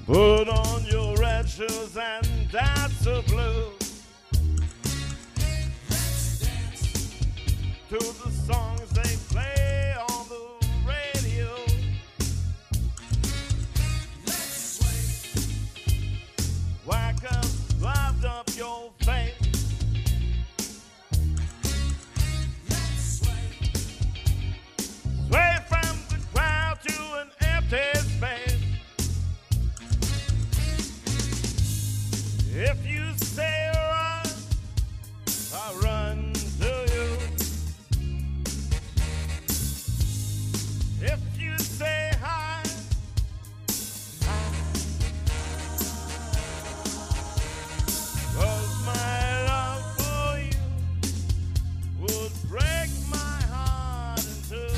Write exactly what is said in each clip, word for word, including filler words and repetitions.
Put on your red shoes and dance the blues. Let's dance to the songs they play on the radio. Let's sway. Whack up, lift up your face. Let's sway. Sway from the crowd to an empty space. If you say run, I run to you. If you say hi, hi. 'Cause my love for you would break my heart in two.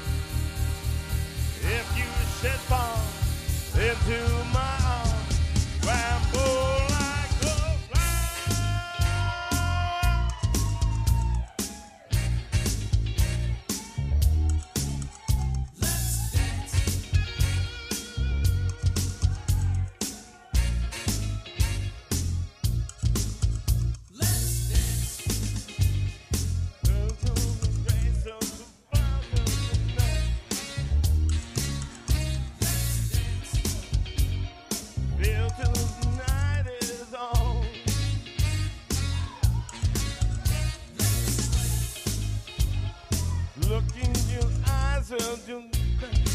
If you should fall into my arms, ramble. Look in your eyes and you